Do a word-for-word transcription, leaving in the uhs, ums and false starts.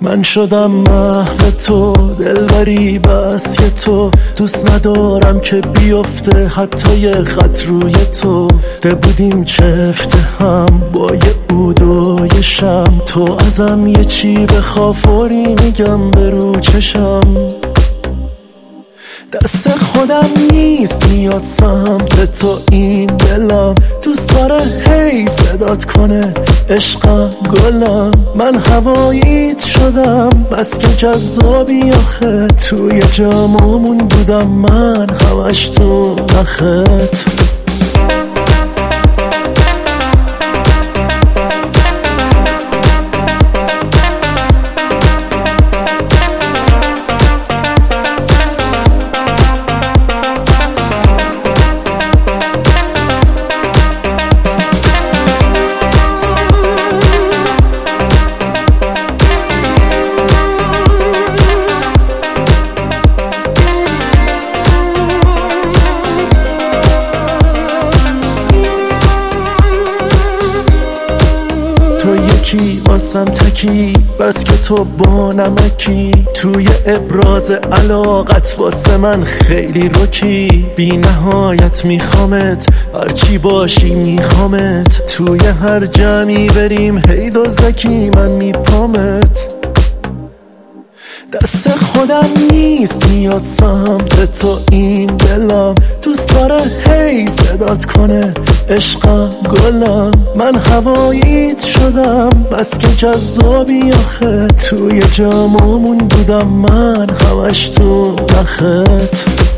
من شدم محو تو، دلبری بس که تو دوست ندارم که بیفته حتی یه خط روی تو. ده بودیم چفته هم با یه عود و یه شم، تو ازم یه چی بخوا فوری میگم به رو چشم. دست خودم نیست میاد سمت تو، این دلم دوست داره هی صدات کنه عشقم گلم. من هواییت شدم بس که جذابی آخه، توی جاممون بودم من همش تو نخت. یکی واسم تکی بس که تو با نمکی، توی ابراز علاقت واسه من خیلی رکی. بی نهایت میخوامت هرچی باشی میخوامت، توی هر جمعی بریم هی دزدکی من میپامت. دست خودم نیست میاد سمت تو، این دلم دوست داره هی صدات کنه عشقم گلم. من هواییت شدم بس که جذابی آخه، توی جاممون بودم من همش تو نخت.